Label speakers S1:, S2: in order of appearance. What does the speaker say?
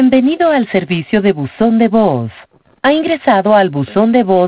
S1: Bienvenido al servicio de buzón de voz. Ha ingresado al buzón de voz